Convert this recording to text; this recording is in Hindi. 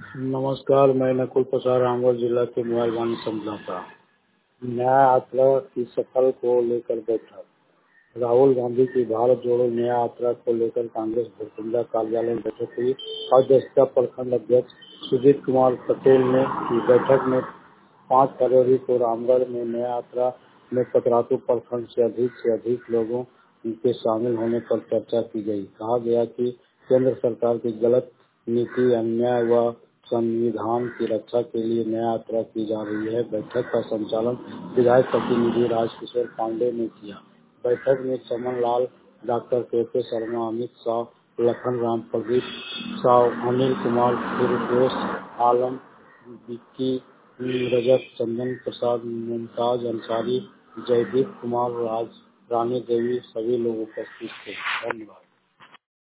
नमस्कार, मैं नकुल प्रसाद रामगढ़ जिला के मोबाइल वाणी समझौता। न्याय यात्रा की सफल को लेकर बैठक। राहुल गांधी की भारत जोड़ो न्याय यात्रा को लेकर कांग्रेस भरकुंडा कार्यालय में बैठक हुई। अध्यक्षता प्रखंड अध्यक्ष सुजीत कुमार पटेल ने की। बैठक में 5 फरवरी को रामगढ़ में न्याय यात्रा में पतरातू प्रखंड से अधिक लोगों के शामिल होने पर चर्चा की गई। कहा गया कि केंद्र सरकार की गलत नीति, अन्याय व संविधान की रक्षा के लिए न्याय यात्रा की जा रही है। बैठक का संचालन विधायक प्रतिनिधि राजकिशोर पांडेय ने किया। बैठक में चमन लाल, डॉक्टर के शर्मा, अमित शाह, लखन राम, प्रदीप साव, अनिल कुमार, फिरदौस आलम, विक्की रजक, चंदन प्रसाद, मुमताज अंसारी, जयदीप कुमार, रानी देवी सभी लोग उपस्थित थे। धन्यवाद।